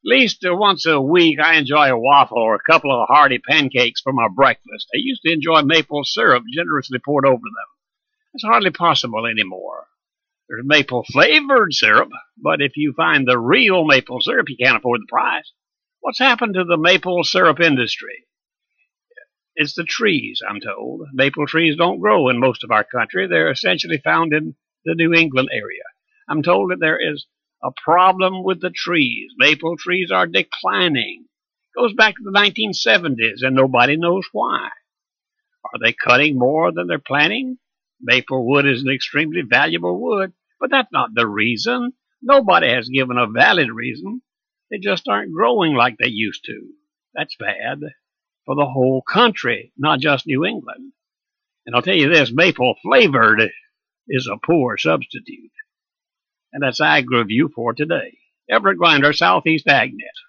Least once a week, I enjoy a waffle or a couple of hearty pancakes for my breakfast. I used to enjoy maple syrup generously poured over them. It's hardly possible anymore. There's maple flavored syrup, but if you find the real maple syrup, you can't afford the price. What's happened to the maple syrup industry? It's the trees, I'm told. Maple trees don't grow in most of our country. They're essentially found in the New England area. I'm told that there is a problem with the trees. Maple trees are declining. It goes back to the 1970s, and nobody knows why. Are they cutting more than they're planting? Maple wood is an extremely valuable wood, but that's not the reason. Nobody has given a valid reason. They just aren't growing like they used to. That's bad for the whole country, not just New England. And I'll tell you this, maple flavored is a poor substitute. And that's Ag Review for today. Everett Grinder, Southeast AgNet.